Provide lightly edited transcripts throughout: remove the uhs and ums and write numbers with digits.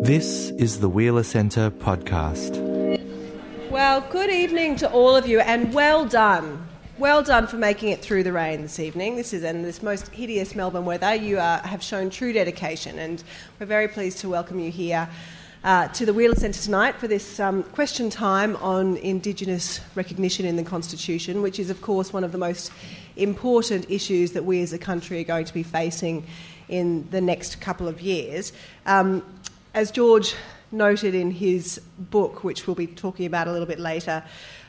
This is the Wheeler Centre podcast. Well, good evening to all of you, and well done. Well done for making it through the rain this evening. This is in this most hideous Melbourne weather. You have shown true dedication, and we're very pleased to welcome you here to the Wheeler Centre tonight for this question time on Indigenous recognition in the Constitution, which is, of course, one of the most important issues that we as a country are going to be facing in the next couple of years. As George noted in his book, which we'll be talking about a little bit later,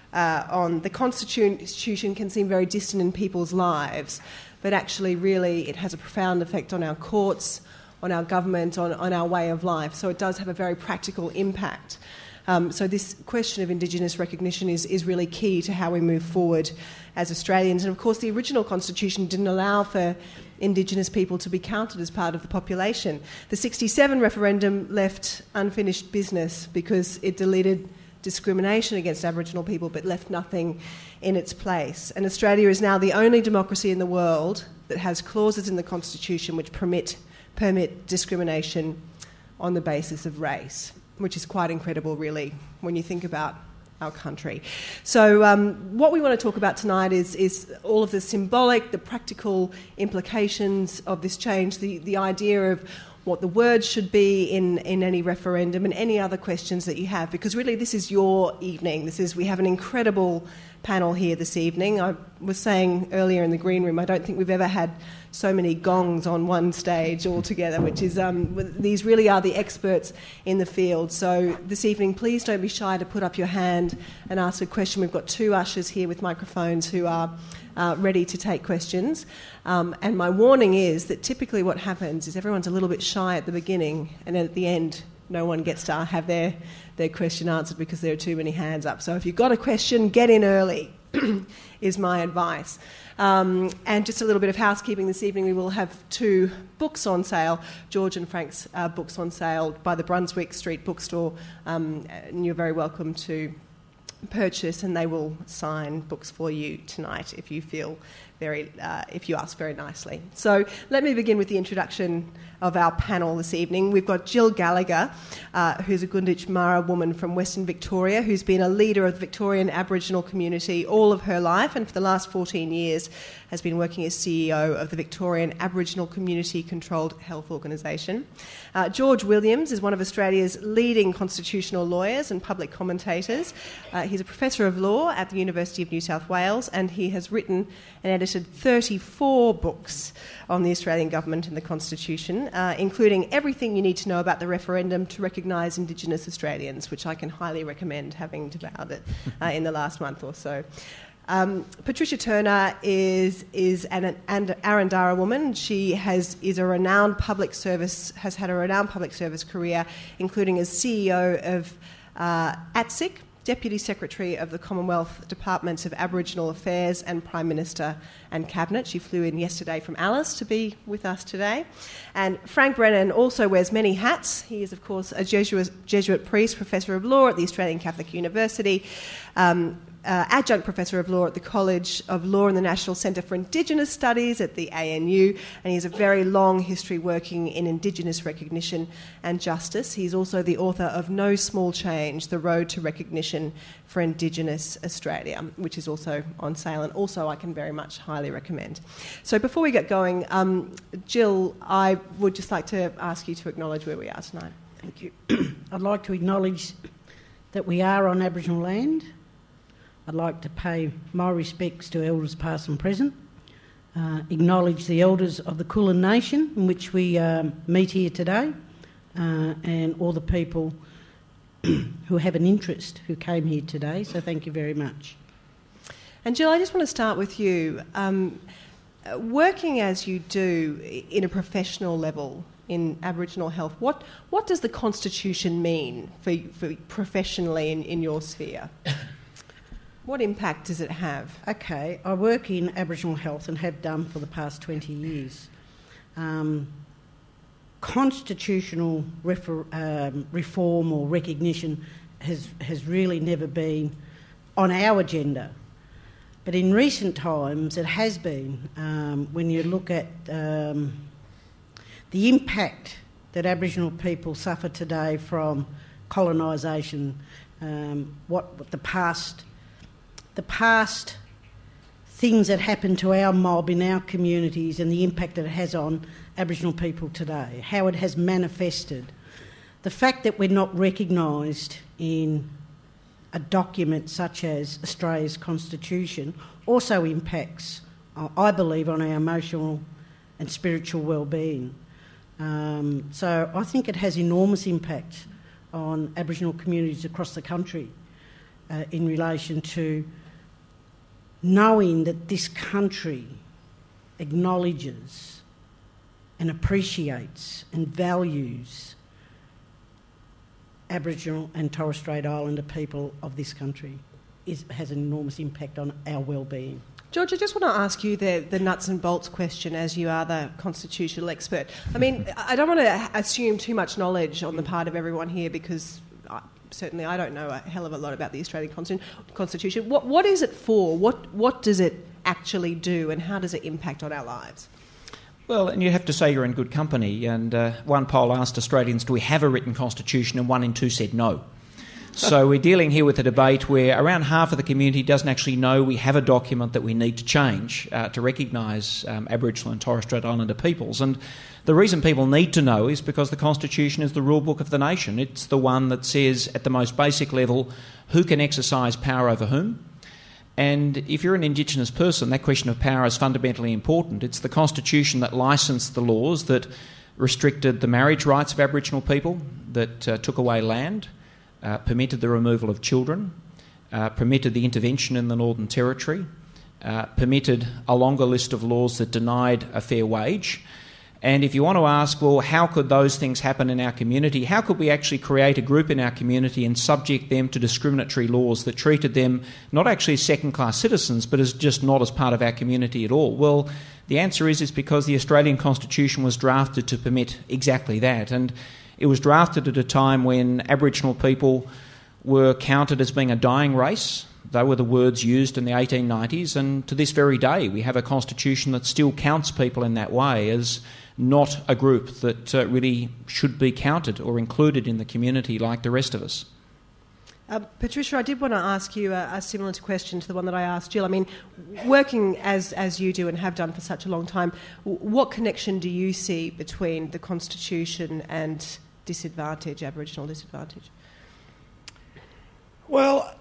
on the Constitution can seem very distant in people's lives, but actually really it has a profound effect on our courts, on our government, on our way of life. So it does have a very practical impact. So this question of Indigenous recognition is really key to how we move forward as Australians. And of course the original Constitution didn't allow for Indigenous people to be counted as part of the population. The 67 referendum left unfinished business because it deleted discrimination against Aboriginal people but left nothing in its place. And Australia is now the only democracy in the world that has clauses in the Constitution which permit discrimination on the basis of race, which is quite incredible, really, when you think about our country. So what we want to talk about tonight is all of the symbolic, the practical implications of this change, the idea of what the words should be in any referendum and any other questions that you have, because really this is your evening. We have an incredible panel here this evening. I was saying earlier in the green room, I don't think we've ever had so many gongs on one stage all together, which is, these really are the experts in the field. So this evening, please don't be shy to put up your hand and ask a question. We've got two ushers here with microphones who are ready to take questions. And my warning is that typically what happens is everyone's a little bit shy at the beginning, and then at the end no one gets to have their question answered because there are too many hands up. So if you've got a question, get in early is my advice. And just a little bit of housekeeping this evening. We will have two books on sale, George and Frank's books on sale by the Brunswick Street Bookstore, and you're very welcome to purchase, and they will sign books for you tonight if you feel if you ask very nicely. So let me begin with the introduction of our panel this evening. We've got Jill Gallagher, who's a Gunditj Mara woman from Western Victoria, who's been a leader of the Victorian Aboriginal community all of her life, and for the last 14 years has been working as CEO of the Victorian Aboriginal Community Controlled Health Organisation. George Williams is one of Australia's leading constitutional lawyers and public commentators. He's a professor of law at the University of New South Wales, and he has written and edited 34 books on the Australian government and the Constitution, including everything you need to know about the referendum to recognise Indigenous Australians, which I can highly recommend having devoured it in the last month or so. Patricia Turner is an Arandara woman. She has had a renowned public service career, including as CEO of ATSIC, Deputy Secretary of the Commonwealth Departments of Aboriginal Affairs and Prime Minister and Cabinet. She flew in yesterday from Alice to be with us today. And Frank Brennan also wears many hats. He is, of course, a Jesuit priest, Professor of Law at the Australian Catholic University, Adjunct Professor of Law at the College of Law and the National Centre for Indigenous Studies at the ANU, and he has a very long history working in Indigenous recognition and justice. He's also the author of No Small Change, The Road to Recognition for Indigenous Australia, which is also on sale, and also I can very much highly recommend. So before we get going, Jill, I would just like to ask you to acknowledge where we are tonight. Thank you. I'd like to acknowledge that we are on Aboriginal land. I'd like to pay my respects to elders past and present, acknowledge the elders of the Kulin Nation in which we meet here today, and all the people who have an interest who came here today, so thank you very much. And Jill, I just want to start with you. Working as you do in a professional level in Aboriginal health, what does the Constitution mean for professionally in your sphere? What impact does it have? Okay, I work in Aboriginal health and have done for the past 20 years. Constitutional reform or recognition has really never been on our agenda. But in recent times it has been, when you look at the impact that Aboriginal people suffer today from colonisation, what the past things that happen to our mob in our communities and the impact that it has on Aboriginal people today, how it has manifested. The fact that we're not recognised in a document such as Australia's Constitution also impacts, I believe, on our emotional and spiritual well-being. So I think it has enormous impact on Aboriginal communities across the country in relation to knowing that this country acknowledges and appreciates and values Aboriginal and Torres Strait Islander people of this country has an enormous impact on our well-being. George, I just want to ask you the nuts and bolts question, as you are the constitutional expert. I mean, I don't want to assume too much knowledge on the part of everyone here, because certainly I don't know a hell of a lot about the Australian Constitution. What is it for? What does it actually do, and how does it impact on our lives? Well, and you have to say you're in good company. And one poll asked Australians, do we have a written constitution? And 1 in 2 said no. So we're dealing here with a debate where around half of the community doesn't actually know we have a document that we need to change to recognise Aboriginal and Torres Strait Islander peoples. And the reason people need to know is because the Constitution is the rule book of the nation. It's the one that says at the most basic level who can exercise power over whom. And if you're an Indigenous person, that question of power is fundamentally important. It's the Constitution that licensed the laws that restricted the marriage rights of Aboriginal people, that took away land, permitted the removal of children, permitted the intervention in the Northern Territory, permitted a longer list of laws that denied a fair wage. And if you want to ask, well, how could those things happen in our community? How could we actually create a group in our community and subject them to discriminatory laws that treated them not actually as second-class citizens, but as just not as part of our community at all? Well, the answer is because the Australian Constitution was drafted to permit exactly that. And it was drafted at a time when Aboriginal people were counted as being a dying race. They were the words used in the 1890s, and to this very day we have a constitution that still counts people in that way as not a group that really should be counted or included in the community like the rest of us. Patricia, I did want to ask you a similar question to the one that I asked Jill. I mean, working as you do and have done for such a long time, what connection do you see between the Constitution and disadvantage, Aboriginal disadvantage? Well,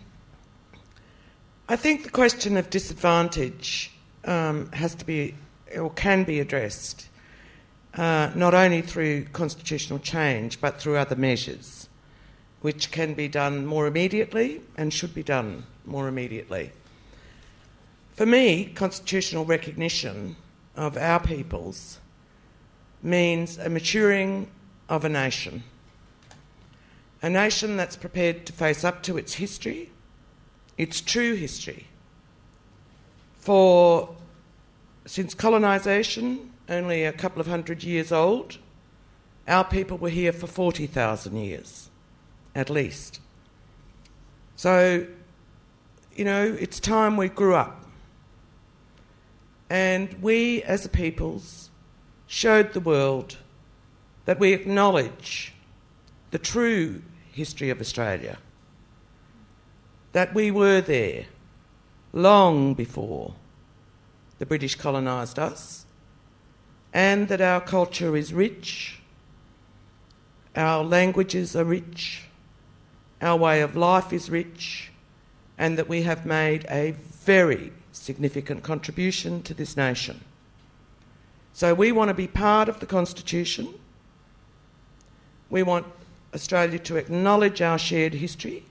I think the question of disadvantage has to be, or can be addressed, not only through constitutional change but through other measures, which can be done more immediately and should be done more immediately. For me, constitutional recognition of our peoples means a maturing of a nation that's prepared to face up to its history, its true history. Since colonisation, only a couple of 100 years old, our people were here for 40,000 years, at least. So, it's time we grew up. And we, as a peoples, showed the world that we acknowledge the true history of Australia, that we were there long before the British colonised us, and that our culture is rich, our languages are rich, our way of life is rich, and that we have made a very significant contribution to this nation. So we want to be part of the Constitution. We want Australia to acknowledge our shared history,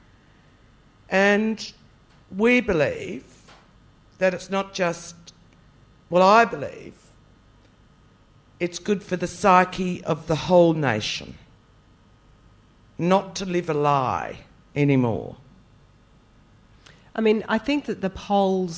and we believe that it's not just, well, I believe it's good for the psyche of the whole nation not to live a lie anymore. I mean, I think that the polls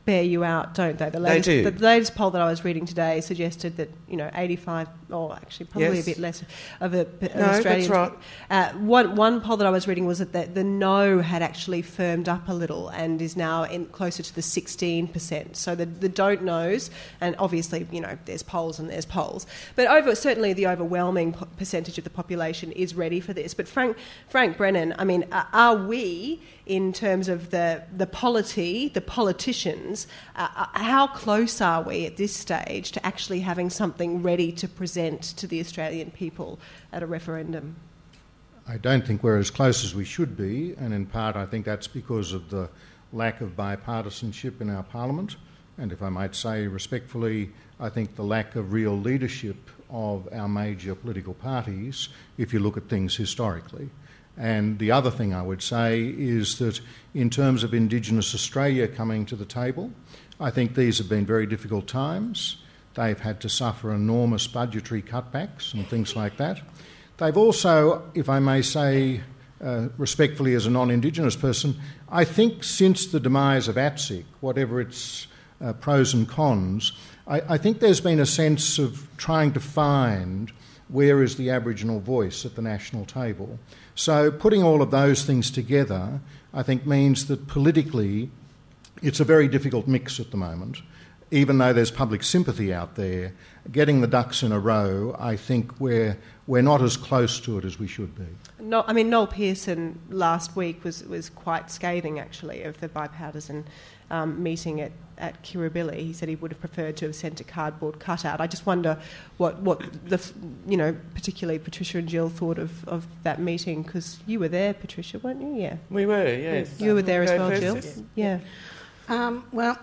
bear you out, don't they? They do. The latest poll that I was reading today suggested that 85, or actually probably Yes. a bit less of an No, Australian. that's right. One poll that I was reading was that the no had actually firmed up a little and is now closer to the 16%. So the don't knows, and obviously there's polls and there's polls, but certainly the overwhelming percentage of the population is ready for this. But Frank Brennan, I mean, are we, in terms of the polity, the politicians, how close are we at this stage to actually having something ready to present to the Australian people at a referendum? I don't think we're as close as we should be, and in part I think that's because of the lack of bipartisanship in our parliament, and if I might say respectfully, I think the lack of real leadership of our major political parties if you look at things historically. And the other thing I would say is that in terms of Indigenous Australia coming to the table, I think these have been very difficult times. They've had to suffer enormous budgetary cutbacks and things like that. They've also, if I may say respectfully as a non-Indigenous person, I think since the demise of ATSIC, whatever its pros and cons, I think there's been a sense of trying to find where is the Aboriginal voice at the national table. So putting all of those things together, I think, means that politically it's a very difficult mix at the moment. Even though there's public sympathy out there, getting the ducks in a row, I think we're not as close to it as we should be. No, I mean, Noel Pearson last week was quite scathing, actually, of the bipartisan meeting at Kirribilli. He said he would have preferred to have sent a cardboard cutout. I just wonder what particularly Patricia and Jill thought of that meeting, because you were there, Patricia, weren't you? Yeah. We were, yes. You were there as well, Jill? Yeah. Well,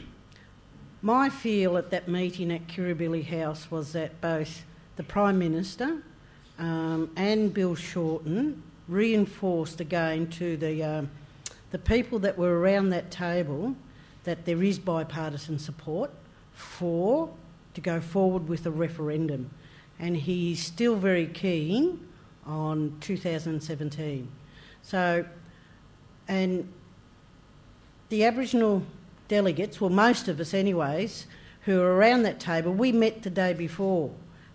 my feel at that meeting at Kirribilli House was that both the Prime Minister and Bill Shorten reinforced again to the people that were around that table that there is bipartisan support to go forward with a referendum. And he's still very keen on 2017. So, and the Aboriginal delegates, well, most of us anyways, who are around that table, we met the day before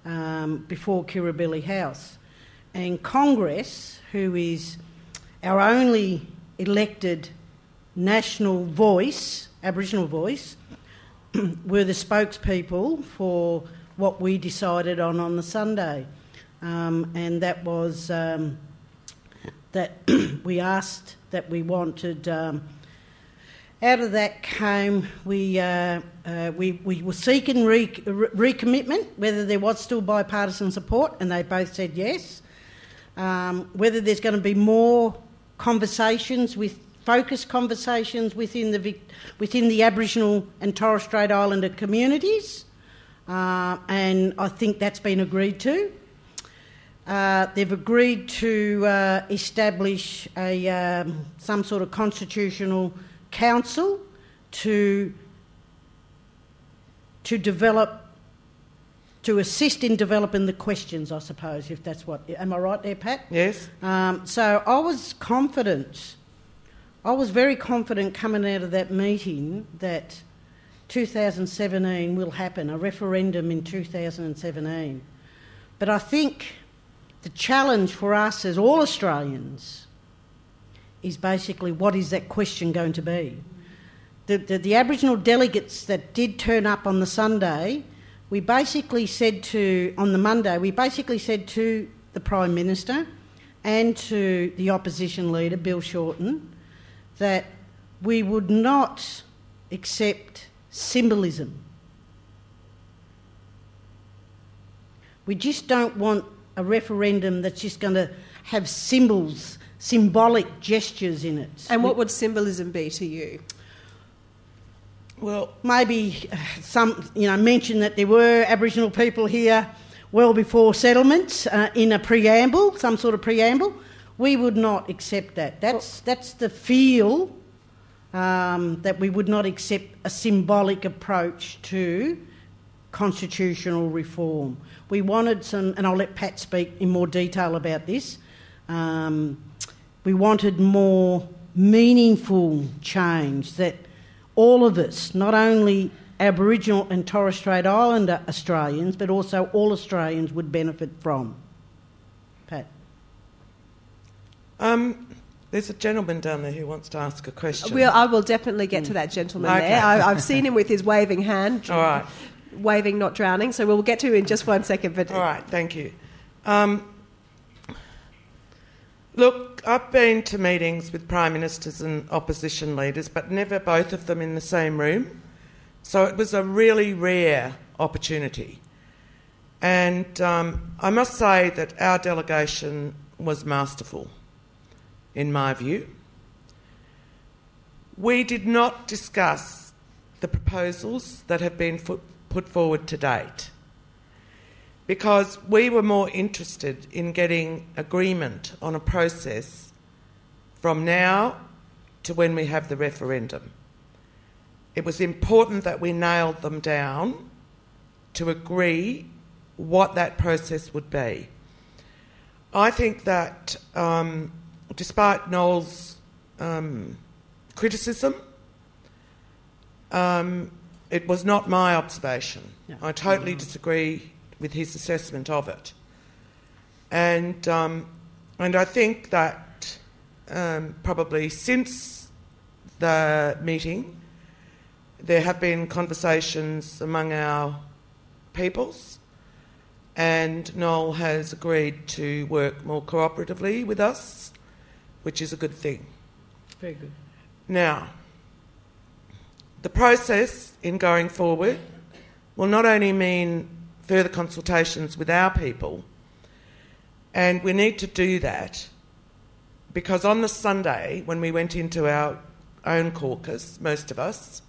Kirribilli House. And Congress, who is our only elected national voice, Aboriginal voice, were the spokespeople for what we decided on the Sunday. And that was that we asked that we wanted... out of that came we were seeking recommitment, whether there was still bipartisan support, and they both said yes. Whether there's going to be more conversations, focused conversations within the Aboriginal and Torres Strait Islander communities, and I think that's been agreed to. They've agreed to establish some sort of constitutional council to assist in developing the questions, I suppose, if that's what... Am I right there, Pat? Yes. So I was confident. I was very confident coming out of that meeting that 2017 will happen, a referendum in 2017. But I think the challenge for us as all Australians is basically what is that question going to be. The Aboriginal delegates that did turn up on the Sunday, we basically said to the Prime Minister and to the opposition leader, Bill Shorten, that we would not accept symbolism. We just don't want a referendum that's just going to have symbolic gestures in it. And what would symbolism be to you? Well, maybe mention that there were Aboriginal people here well before settlements in a preamble, some sort of preamble. We would not accept that. That's the feel that we would not accept a symbolic approach to constitutional reform. We wanted some, and I'll let Pat speak in more detail about this, we wanted more meaningful change that all of us, not only Aboriginal and Torres Strait Islander Australians, but also all Australians would benefit from? Pat? There's a gentleman down there who wants to ask a question. I will definitely get to that gentleman Okay. there. I've seen him with his waving hand. All right. Waving, not drowning. So we'll get to him in just 1 second. But All right, thank you. Look, I've been to meetings with Prime Ministers and opposition leaders, but never both of them in the same room. So it was a really rare opportunity. And I must say that our delegation was masterful, in my view. We did not discuss the proposals that have been put forward to date, because we were more interested in getting agreement on a process from now to when we have the referendum. It was important that we nailed them down to agree what that process would be. I think that despite Noel's criticism, it was not my observation. No. I totally disagree with his assessment of it. And I think that probably since the meeting, there have been conversations among our peoples, and Noel has agreed to work more cooperatively with us, which is a good thing. Very good. Now, the process in going forward will not only mean further consultations with our people, and we need to do that because on the Sunday when we went into our own caucus, most of us,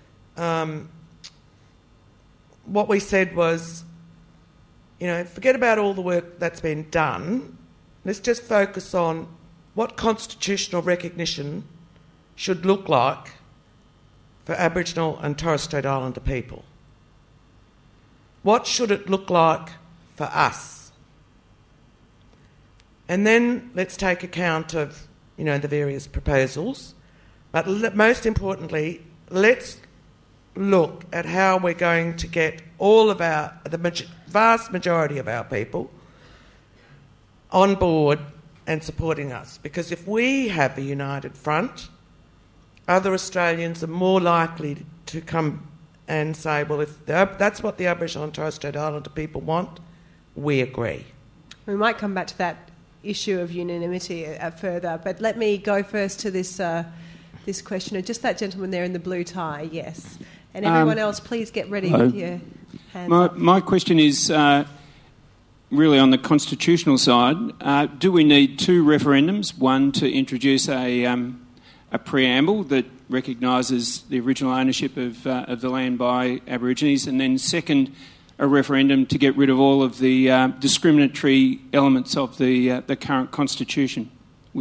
what we said was, forget about all the work that's been done, let's just focus on what constitutional recognition should look like for Aboriginal and Torres Strait Islander people. What should it look like for us? And then let's take account of, the various proposals. But most importantly, let's look at how we're going to get all of the vast majority of our people on board and supporting us. Because if we have a united front, other Australians are more likely to come and say, well, if that's what the Aboriginal and Torres Strait Islander people want, we agree. we might come back to that issue of unanimity further, but let me go first to this this question. Just that gentleman there in the blue tie, yes. And everyone else, please get ready with your hands up. My question is really on the constitutional side. Do we need two referendums? One to introduce a preamble that recognises the original ownership of the land by Aborigines, and then second, a referendum to get rid of all of the discriminatory elements of the current constitution,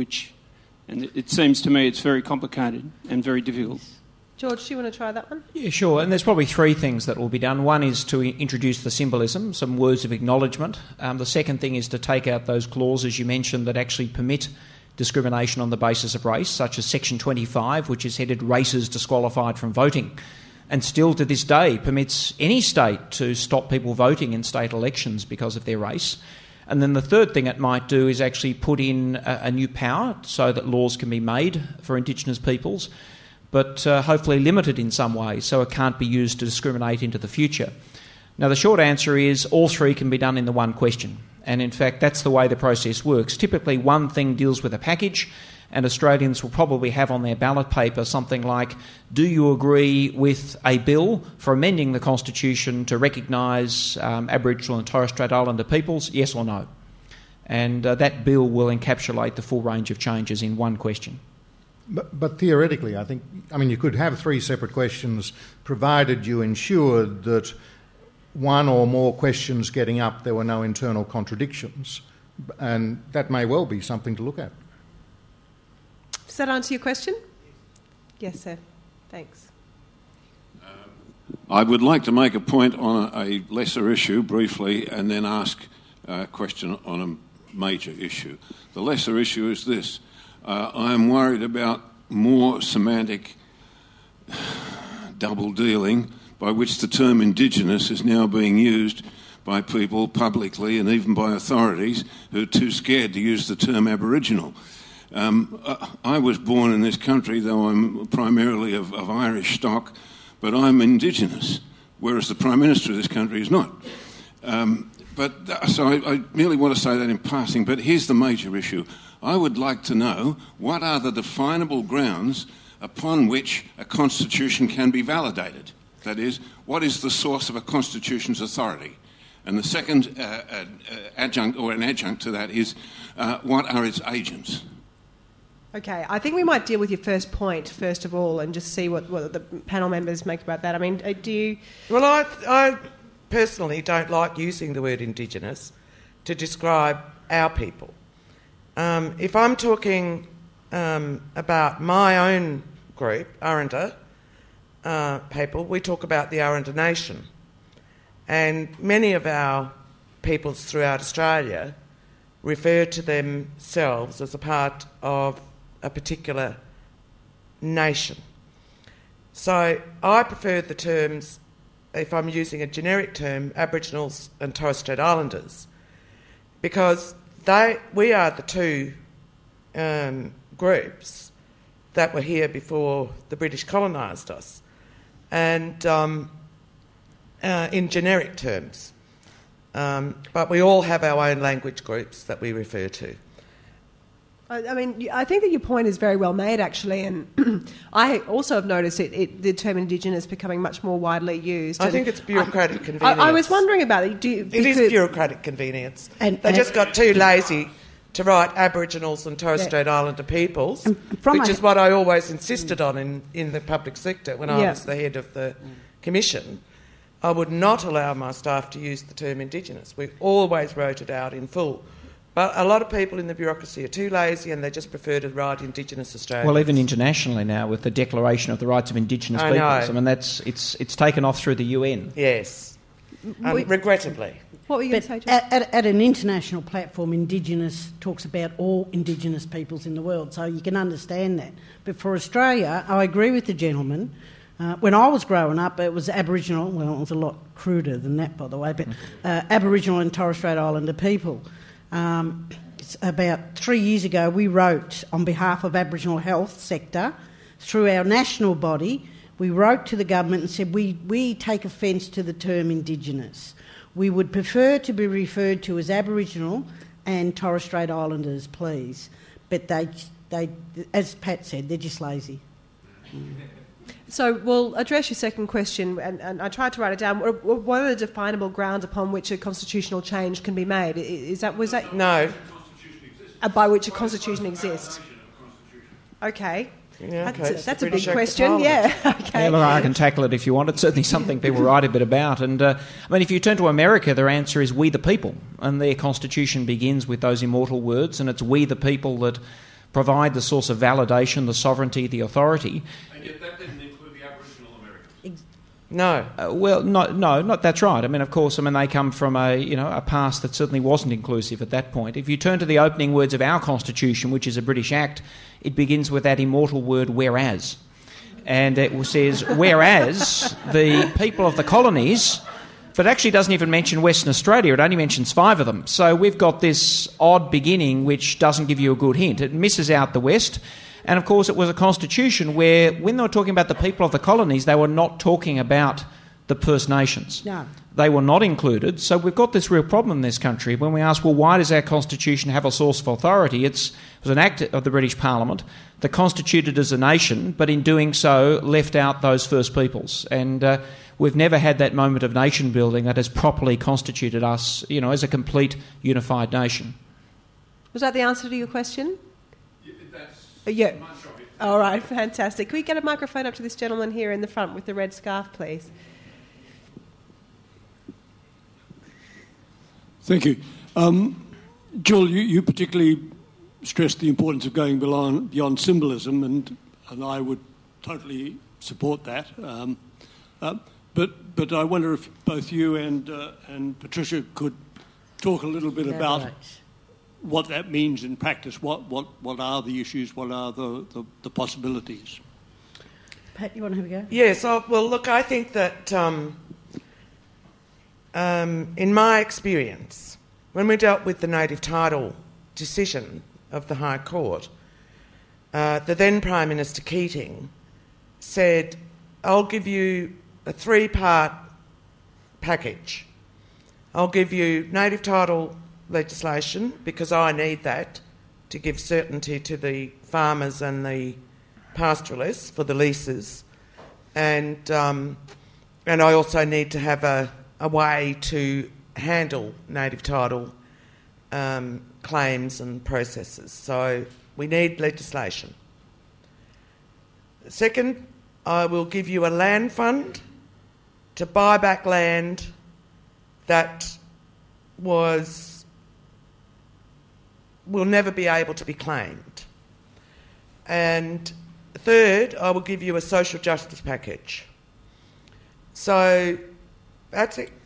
and it seems to me it's very complicated and very difficult. George, do you want to try that one? Yeah, sure. And there's probably three things that will be done. One is to introduce the symbolism, some words of acknowledgement. The second thing is to take out those clauses you mentioned that actually permit discrimination on the basis of race, such as Section 25, which is headed Races Disqualified from Voting, and still to this day permits any state to stop people voting in state elections because of their race. And then the third thing it might do is actually put in a new power so that laws can be made for Indigenous peoples, but hopefully limited in some way so it can't be used to discriminate into the future. Now, the short answer is all three can be done in the one question. And in fact, that's the way the process works. Typically, one thing deals with a package, and Australians will probably have on their ballot paper something like, do you agree with a bill for amending the Constitution to recognise Aboriginal and Torres Strait Islander peoples, yes or no? And that bill will encapsulate the full range of changes in one question. But theoretically, you could have three separate questions provided you ensured that one or more questions getting up, there were no internal contradictions, and that may well be something to look at. Does that answer your question? Yes, sir. Thanks. I would like to make a point on a lesser issue briefly and then ask a question on a major issue. The lesser issue is this. I am worried about more semantic double dealing by which the term Indigenous is now being used by people publicly and even by authorities who are too scared to use the term Aboriginal. I was born in this country, though I'm primarily of Irish stock, but I'm Indigenous, whereas the Prime Minister of this country is not. So I merely want to say that in passing, but here's the major issue. I would like to know what are the definable grounds upon which a constitution can be validated. That is, what is the source of a constitution's authority? And the second adjunct to that is, what are its agents? Okay, I think we might deal with your first point first of all and just see what the panel members make about that. I mean, do you... Well, I personally don't like using the word Indigenous to describe our people. If I'm talking about my own group, Aranda people, we talk about the Aranda Nation. And many of our peoples throughout Australia refer to themselves as a part of a particular nation. So I prefer the terms, if I'm using a generic term, Aboriginals and Torres Strait Islanders, because we are the two groups that were here before the British colonised us, and in generic terms. But we all have our own language groups that we refer to. I mean, I think that your point is very well made, actually, and I also have noticed the term Indigenous becoming much more widely used. I think it's bureaucratic convenience. I was wondering about it. It is bureaucratic convenience. They just got too lazy to write Aboriginals and Torres Strait Islander peoples, which is what I always insisted on in the public sector when I was the head of the commission. I would not allow my staff to use the term Indigenous. We always wrote it out in full. But a lot of people in the bureaucracy are too lazy and they just prefer to write Indigenous Australians. Well, even internationally now with the Declaration of the Rights of Indigenous Peoples. I mean, it's taken off through the UN. Yes, regrettably. What were you going to say, John? At an international platform, Indigenous talks about all Indigenous peoples in the world, so you can understand that. But for Australia, I agree with the gentleman. When I was growing up, it was Aboriginal. Well, it was a lot cruder than that, by the way, but Aboriginal and Torres Strait Islander people. About 3 years ago, we wrote on behalf of Aboriginal health sector through our national body. We wrote to the government and said we take offence to the term Indigenous. We would prefer to be referred to as Aboriginal and Torres Strait Islanders, please. But they, as Pat said, they're just lazy. So we'll address your second question, and I tried to write it down. What are the definable grounds upon which a constitutional change can be made? Was that no? By which a constitution exists. Okay. Yeah, that's a big question. Yeah. Okay. Yeah, look, I can tackle it if you want. It's certainly something people write a bit about. And I mean, if you turn to America, their answer is "we the people," and their constitution begins with those immortal words, and it's "we the people" that provide the source of validation, the sovereignty, the authority. And yet that didn't include the Aboriginal Americans. No. Well, not that's right. I mean, of course, they come from a past that certainly wasn't inclusive at that point. If you turn to the opening words of our Constitution, which is a British Act, it begins with that immortal word "whereas," and it says, "Whereas the people of the colonies." But it actually doesn't even mention Western Australia. It only mentions 5 of them. So we've got this odd beginning which doesn't give you a good hint. It misses out the West. And, of course, it was a constitution where, when they were talking about the people of the colonies, they were not talking about the First Nations. No. They were not included. So we've got this real problem in this country when we ask, well, why does our constitution have a source of authority? It was an act of the British Parliament that constituted as a nation, but in doing so left out those First Peoples. And we've never had that moment of nation building that has properly constituted us, as a complete unified nation. Was that the answer to your question? Yeah, that's much of it. All right, fantastic. Can we get a microphone up to this gentleman here in the front with the red scarf, please? Thank you. Jill, you particularly stressed the importance of going beyond symbolism, and I would totally support that. But I wonder if both you and Patricia could talk a little bit about what that means in practice. What are the issues? What are the possibilities? Pat, you want to have a go? Yes, well, look, I think that in my experience, when we dealt with the native title decision of the High Court, the then Prime Minister Keating said, I'll give you a 3-part package. I'll give you native title legislation because I need that to give certainty to the farmers and the pastoralists for the leases, and I also need to have a way to handle native title claims and processes. So we need legislation. Second, I will give you a land fund to buy back land that will never be able to be claimed. And third, I will give you a social justice package. So that's it.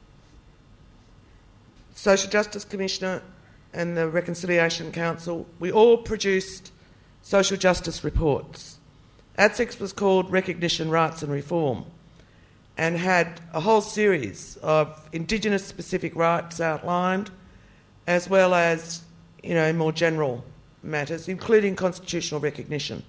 Social Justice Commissioner and the Reconciliation Council, we all produced social justice reports. ATSIC was called Recognition, Rights and Reform, and had a whole series of Indigenous-specific rights outlined, as well as, more general matters, including constitutional recognition.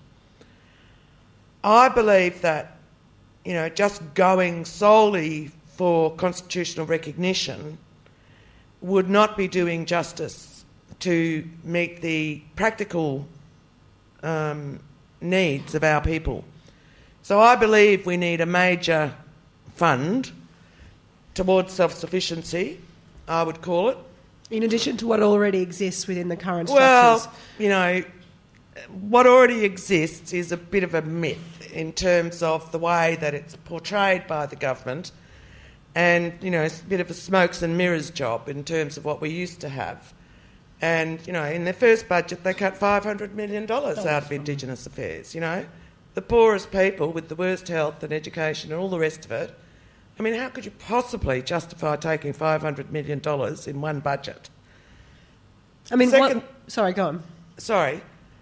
I believe that, just going solely for constitutional recognition would not be doing justice to meet the practical needs of our people. So I believe we need a major fund towards self-sufficiency, I would call it. In addition to what already exists within the current structures? Well, what already exists is a bit of a myth in terms of the way that it's portrayed by the government, and, it's a bit of a smokes and mirrors job in terms of what we used to have. And, in their first budget, they cut $500 million out of Indigenous affairs, The poorest people with the worst health and education and all the rest of it. I mean, how could you possibly justify taking $500 million in one budget? I mean, sorry, go on. Sorry.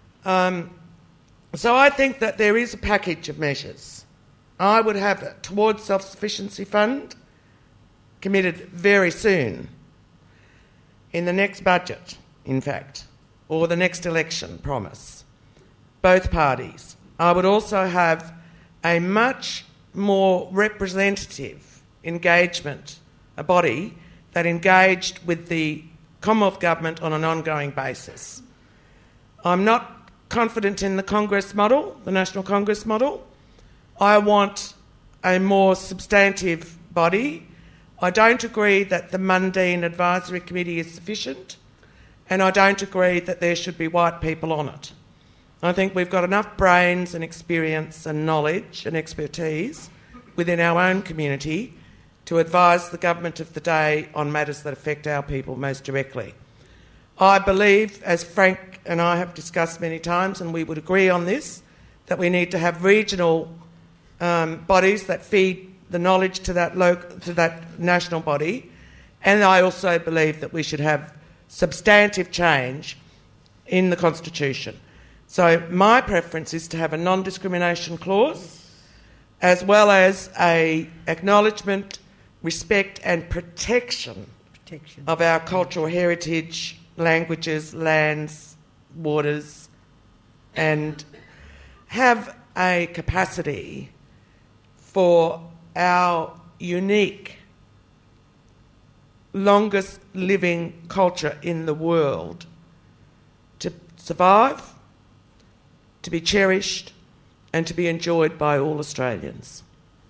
So I think that there is a package of measures. I would have a towards self-sufficiency fund committed very soon, in the next budget, in fact, or the next election promise, both parties. I would also have a much more representative engagement, a body that engaged with the Commonwealth Government on an ongoing basis. I'm not confident in the Congress model, the National Congress model. I want a more substantive body. I don't agree that the Mundine Advisory Committee is sufficient, and I don't agree that there should be white people on it. I think we've got enough brains and experience and knowledge and expertise within our own community to advise the government of the day on matters that affect our people most directly. I believe, as Frank and I have discussed many times, and we would agree on this, that we need to have regional bodies that feed the knowledge to that national body, and I also believe that we should have substantive change in the Constitution. So my preference is to have a non-discrimination clause, as well as a acknowledgement, respect and protection of our cultural heritage, languages, lands, waters, and have a capacity for our unique, longest living culture in the world to survive, to be cherished, and to be enjoyed by all Australians.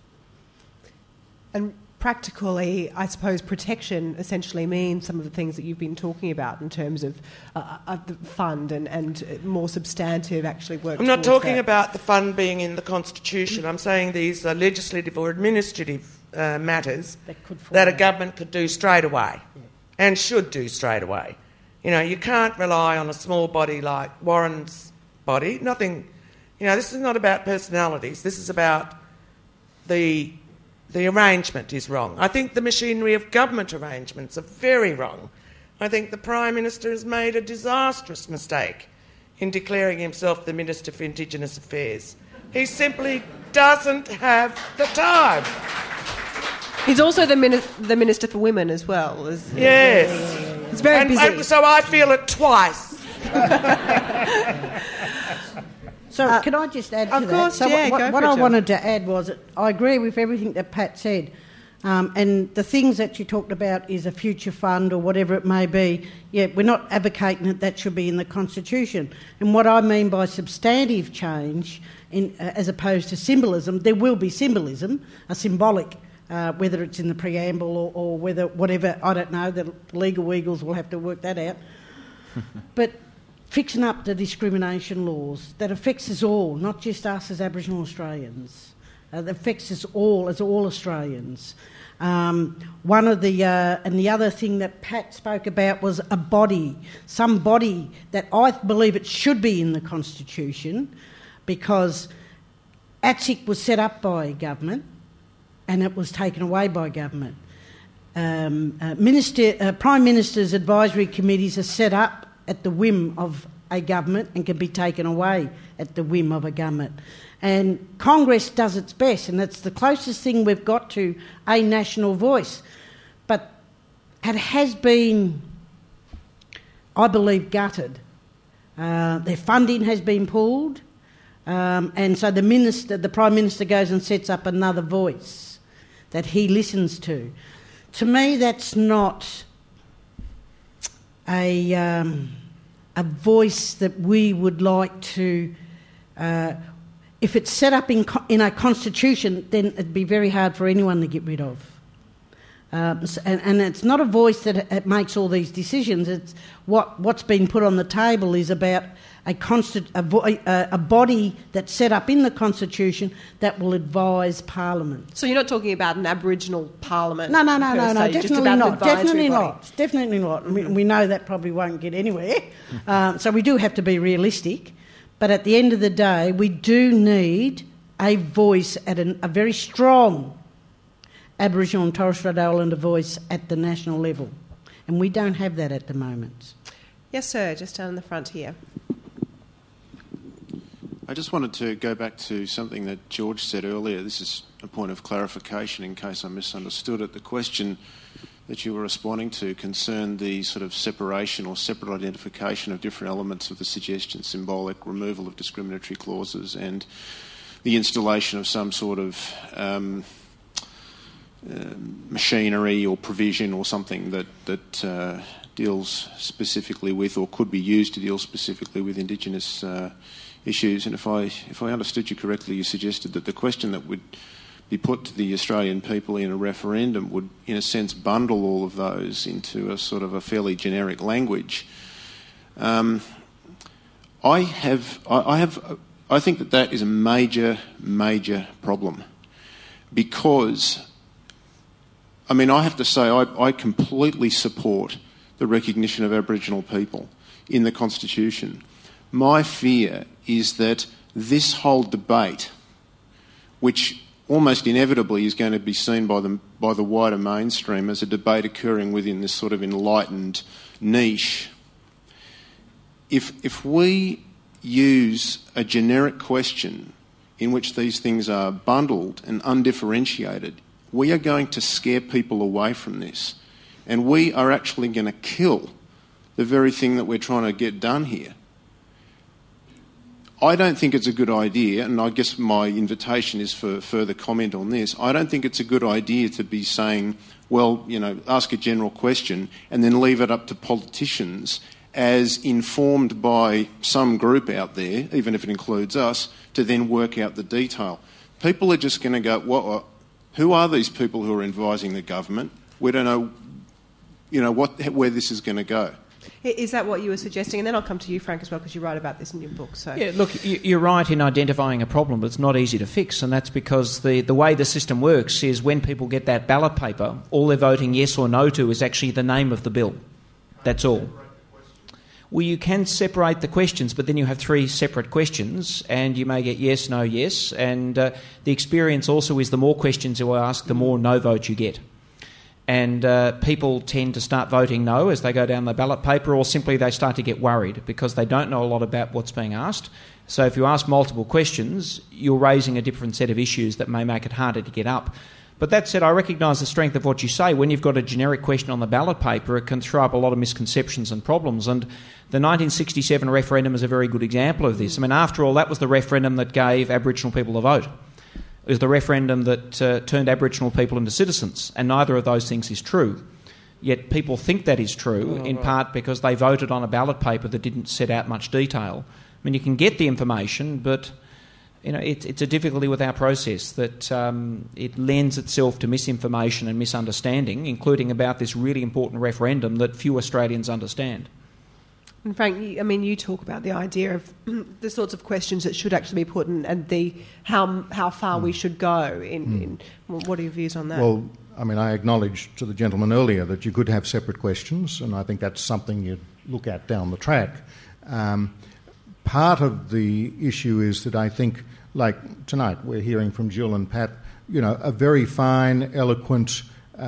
And practically, I suppose protection essentially means some of the things that you've been talking about in terms of the fund and more substantive actually work. I'm not talking about the fund being in the Constitution. I'm saying these are legislative or administrative matters that a government could do straight away and should do straight away. You can't rely on a small body like Warren's body. Nothing, this is not about personalities. This is about the arrangement is wrong. I think the machinery of government arrangements are very wrong. I think the Prime Minister has made a disastrous mistake in declaring himself the Minister for Indigenous Affairs. He's simply doesn't have the time. He's also the Minister for Women as well. Yes. He's very busy. And so I feel it twice. So can I just add to that? Of course, so yeah, what I wanted to add was I agree with everything that Pat said. And the things that you talked about is a future fund or whatever it may be. Yeah, we're not advocating that should be in the Constitution. And what I mean by substantive change, as opposed to symbolism, there will be symbolism, a symbolic, whether it's in the preamble or whatever, I don't know, the legal weagles will have to work that out. But fixing up the discrimination laws, that affects us all, not just us as Aboriginal Australians. That affects us all as all Australians. One of the and the other thing that Pat spoke about was a body, some body that I believe it should be in the Constitution, because ATSIC was set up by government and it was taken away by government. Prime Minister's advisory committees are set up at the whim of a government and can be taken away at the whim of a government. And Congress does its best, and it's the closest thing we've got to a national voice. But it has been, I believe, gutted. Their funding has been pulled, and so the Prime Minister goes and sets up another voice that he listens to. To me, that's not a voice that we would like to... if it's set up in a constitution, then it'd be very hard for anyone to get rid of. And it's not a voice that it makes all these decisions. It's what's been put on the table is about a body that's set up in the Constitution that will advise Parliament. So you're not talking about an Aboriginal Parliament? No, definitely not. Definitely body. not. Definitely not. We know that probably won't get anywhere. So we do have to be realistic. But at the end of the day, we do need a voice, a very strong Aboriginal and Torres Strait Islander voice at the national level. And we don't have that at the moment. Yes, sir, just down in the front here. I just wanted to go back to something that George said earlier. This is a point of clarification in case I misunderstood it. The question that you were responding to concerned the sort of separation or separate identification of different elements of the suggestion, symbolic, removal of discriminatory clauses, and the installation of some sort of machinery or provision or something that deals specifically with, or could be used to deal specifically with, Indigenous issues. And if I understood you correctly, you suggested that the question that would be put to the Australian people in a referendum would, in a sense, bundle all of those into a sort of a fairly generic language. I think that is a major problem, because, I mean, I have to say I completely support the recognition of Aboriginal people in the Constitution. My fear is that this whole debate, which almost inevitably is going to be seen by the wider mainstream as a debate occurring within this sort of enlightened niche, if we use a generic question in which these things are bundled and undifferentiated, we are going to scare people away from this, and we are actually going to kill the very thing that we're trying to get done here. I don't think it's a good idea, and I guess my invitation is for further comment on this. I don't think it's a good idea to be saying, well, you know, ask a general question and then leave it up to politicians as informed by some group out there, even if it includes us, to then work out the detail. People are just going to go, who are these people who are advising the government? We don't know, where this is going to go. Is that what you were suggesting? And then I'll come to you, Frank, as well, because you write about this in your book. So. Yeah, look, you're right in identifying a problem, but it's not easy to fix, and that's because the way the system works is when people get that ballot paper, all they're voting yes or no to is actually the name of the bill. That's all. Well, you can separate the questions, but then you have 3 separate questions, and you may get yes, no, yes, and the experience also is the more questions you ask, the more no vote you get. And people tend to start voting no as they go down the ballot paper, or simply they start to get worried because they don't know a lot about what's being asked. So if you ask multiple questions, you're raising a different set of issues that may make it harder to get up. But that said, I recognise the strength of what you say. When you've got a generic question on the ballot paper, it can throw up a lot of misconceptions and problems. And the 1967 referendum is a very good example of this. I mean, after all, that was the referendum that gave Aboriginal people the vote. It was the referendum that turned Aboriginal people into citizens, and neither of those things is true. Yet people think that is true, in part because they voted on a ballot paper that didn't set out much detail. I mean, you can get the information, but it's a difficulty with our process that it lends itself to misinformation and misunderstanding, including about this really important referendum that few Australians understand. And Frank, you talk about the idea of the sorts of questions that should actually be put and the how far we should go in what are your views on that? Well, I acknowledged to the gentleman earlier that you could have separate questions, and I think that's something you'd look at down the track. Part of the issue is that I think, like tonight, we're hearing from Jill and Pat, a very fine, eloquent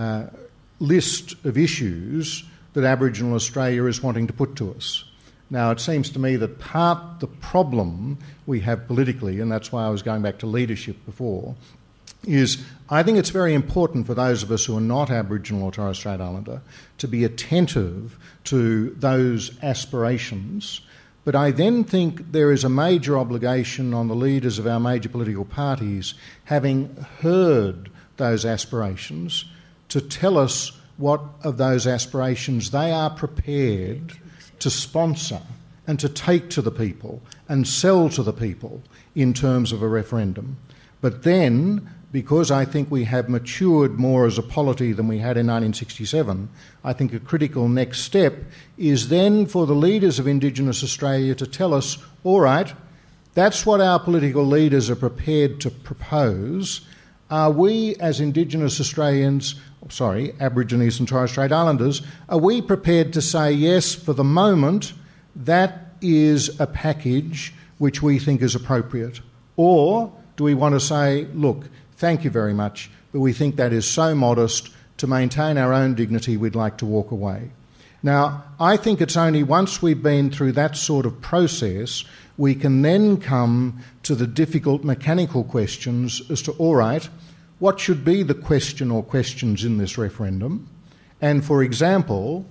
list of issues that Aboriginal Australia is wanting to put to us. Now, it seems to me that the problem we have politically, and that's why I was going back to leadership before, is I think it's very important for those of us who are not Aboriginal or Torres Strait Islander to be attentive to those aspirations. But I then think there is a major obligation on the leaders of our major political parties, having heard those aspirations, to tell us what of those aspirations they are prepared to sponsor and to take to the people and sell to the people in terms of a referendum. But then, because I think we have matured more as a polity than we had in 1967, I think a critical next step is then for the leaders of Indigenous Australia to tell us, all right, that's what our political leaders are prepared to propose. Are we, as Indigenous Australians, Aborigines and Torres Strait Islanders, are we prepared to say, yes, for the moment, that is a package which we think is appropriate? Or do we want to say, look, thank you very much, but we think that is so modest, to maintain our own dignity, we'd like to walk away. Now, I think it's only once we've been through that sort of process we can then come to the difficult mechanical questions as to, all right, what should be the question or questions in this referendum? And, for example,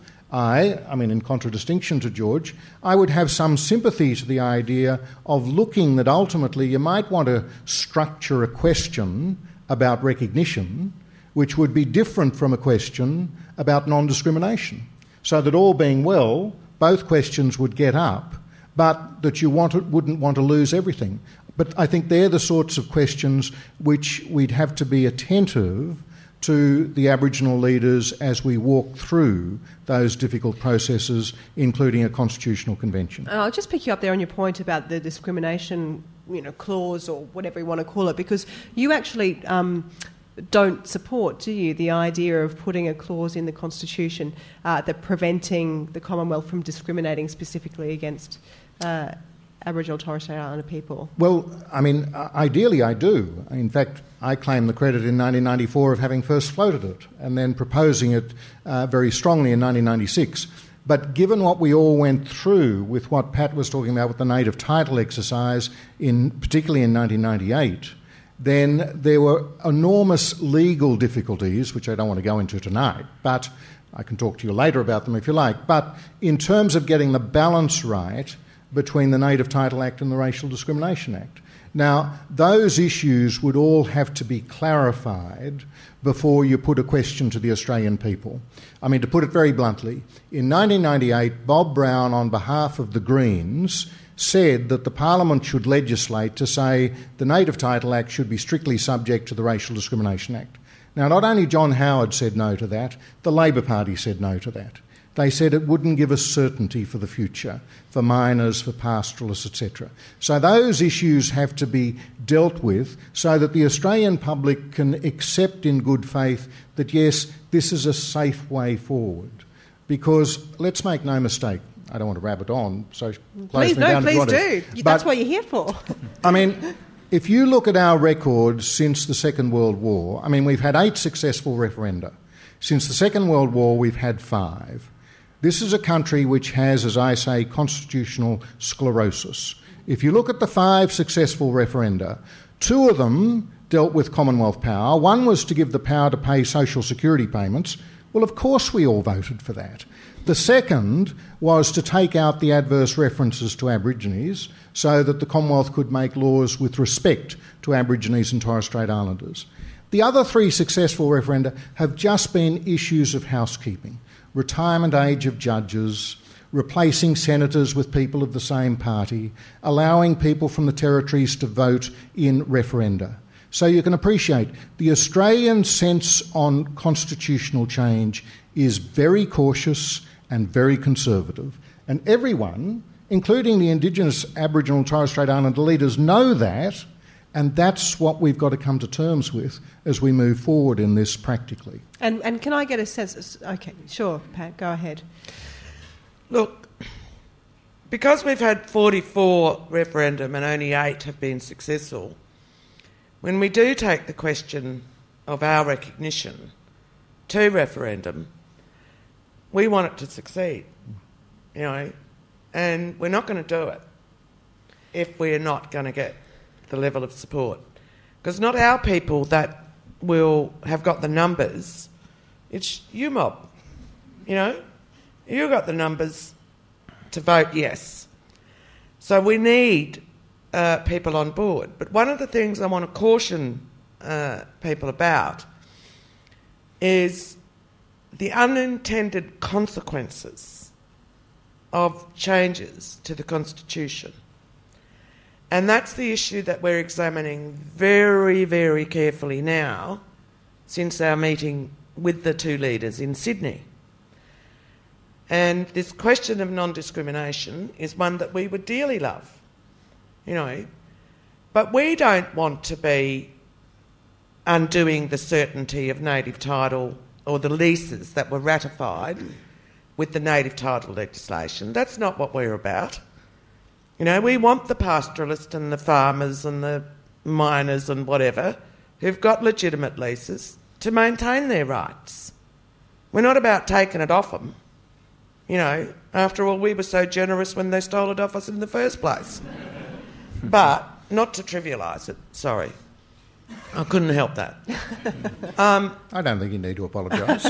in contradistinction to George, I would have some sympathy to the idea of looking that ultimately you might want to structure a question about recognition which would be different from a question about non-discrimination, so that all being well, both questions would get up, but that you wouldn't want to lose everything. But I think they're the sorts of questions which we'd have to be attentive to the Aboriginal leaders as we walk through those difficult processes, including a constitutional convention. I'll just pick you up there on your point about the discrimination, clause or whatever you want to call it, because you actually don't support, do you, the idea of putting a clause in the Constitution that preventing the Commonwealth from discriminating specifically against Aboriginal Torres Strait Islander people? Well, ideally I do. In fact, I claim the credit in 1994 of having first floated it and then proposing it very strongly in 1996. But given what we all went through with what Pat was talking about with the native title exercise, particularly in 1998, then there were enormous legal difficulties, which I don't want to go into tonight, but I can talk to you later about them if you like. But in terms of getting the balance right between the Native Title Act and the Racial Discrimination Act. Now, those issues would all have to be clarified before you put a question to the Australian people. To put it very bluntly, in 1998, Bob Brown, on behalf of the Greens, said that the Parliament should legislate to say the Native Title Act should be strictly subject to the Racial Discrimination Act. Now, not only John Howard said no to that, the Labor Party said no to that. They said it wouldn't give us certainty for the future, for miners, for pastoralists, etc. So those issues have to be dealt with so that the Australian public can accept in good faith that, yes, this is a safe way forward. Because, let's make no mistake, I don't want to rabbit on, so close me down if you want to. Please do. That's what you're here for. If you look at our records since the Second World War, we've had 8 successful referenda. Since the Second World War, we've had 5. This is a country which has, as I say, constitutional sclerosis. If you look at the 5 successful referenda, 2 of them dealt with Commonwealth power. One was to give the power to pay social security payments. Well, of course we all voted for that. The second was to take out the adverse references to Aborigines so that the Commonwealth could make laws with respect to Aborigines and Torres Strait Islanders. The other 3 successful referenda have just been issues of housekeeping. Retirement age of judges, replacing senators with people of the same party, allowing people from the territories to vote in referenda. So you can appreciate the Australian sense on constitutional change is very cautious and very conservative. And everyone, including the Indigenous Aboriginal and Torres Strait Islander leaders, know that, and that's what we've got to come to terms with as we move forward in this practically. And can I get a sense... Okay, sure, Pat, go ahead. Look, because we've had 44 referendum and only 8 have been successful, when we do take the question of our recognition to referendum, we want it to succeed, you know, and we're not going to do it if we're not going to get the level of support. Because not our people that will have got the numbers, it's you mob, you know. You got the numbers to vote yes. So we need people on board. But one of the things I want to caution people about is the unintended consequences of changes to the Constitution. And that's the issue that we're examining very, very carefully now since our meeting with the 2 leaders in Sydney. And this question of non-discrimination is one that we would dearly love, you know. But we don't want to be undoing the certainty of native title or the leases that were ratified with the native title legislation. That's not what we're about. You know, we want the pastoralists and the farmers and the miners and whatever who've got legitimate leases to maintain their rights. We're not about taking it off them. You know, after all, we were so generous when they stole it off us in the first place. But, not to trivialise it, sorry. I couldn't help that. I don't think you need to apologise.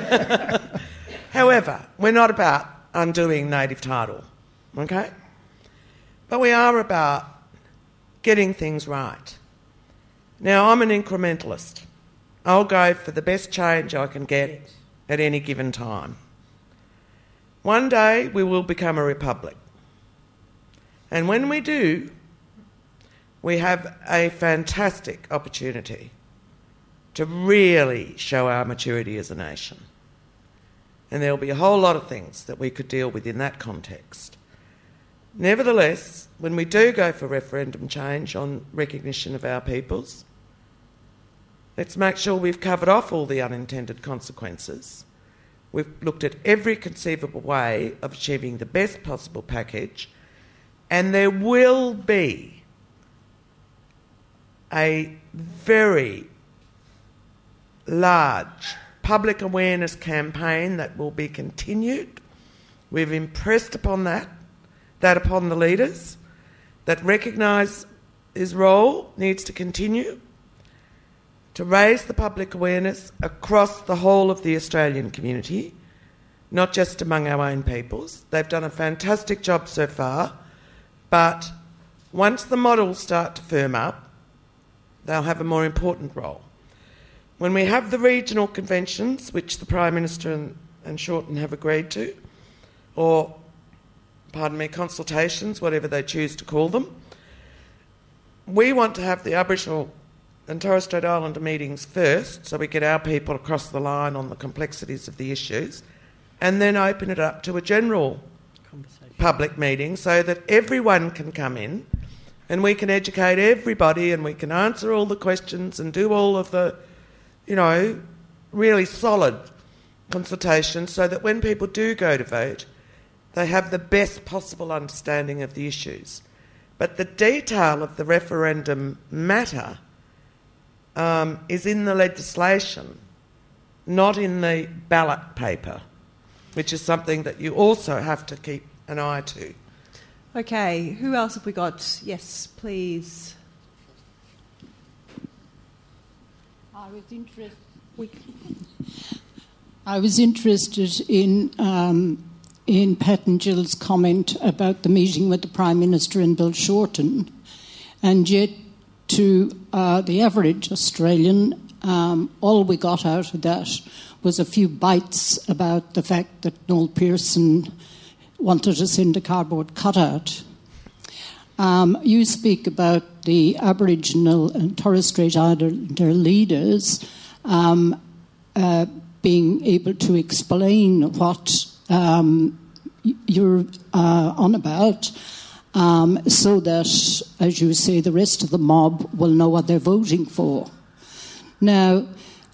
However, we're not about undoing native title, okay? But we are about getting things right. Now, I'm an incrementalist. I'll go for the best change I can get at any given time. One day we will become a republic. And when we do, we have a fantastic opportunity to really show our maturity as a nation. And there'll be a whole lot of things that we could deal with in that context. Nevertheless, when we do go for referendum change on recognition of our peoples, let's make sure we've covered off all the unintended consequences. We've looked at every conceivable way of achieving the best possible package, and there will be a very large public awareness campaign that will be continued. We've impressed upon that upon the leaders, that recognise his role needs to continue to raise the public awareness across the whole of the Australian community, not just among our own peoples. They've done a fantastic job so far, but once the models start to firm up, they'll have a more important role. When we have the regional conventions, which the Prime Minister and Shorten have agreed to, or, consultations, whatever they choose to call them, we want to have the Aboriginal and Torres Strait Islander meetings first, so we get our people across the line on the complexities of the issues, and then open it up to a general public meeting so that everyone can come in and we can educate everybody and we can answer all the questions and do all of the, really solid consultations so that when people do go to vote, they have the best possible understanding of the issues. But the detail of the referendum matter is in the legislation not in the ballot paper, which is something that you also have to keep an eye to. Okay, who else have we got? Yes, please. I was interested in Pat and Jill's comment about the meeting with the Prime Minister in Bilshorten, and yet to the average Australian, all we got out of that was a few bites about the fact that Noel Pearson wanted us into cardboard cutout. You speak about the Aboriginal and Torres Strait Islander leaders being able to explain what you're on about, so that, as you say, the rest of the mob will know what they're voting for. Now,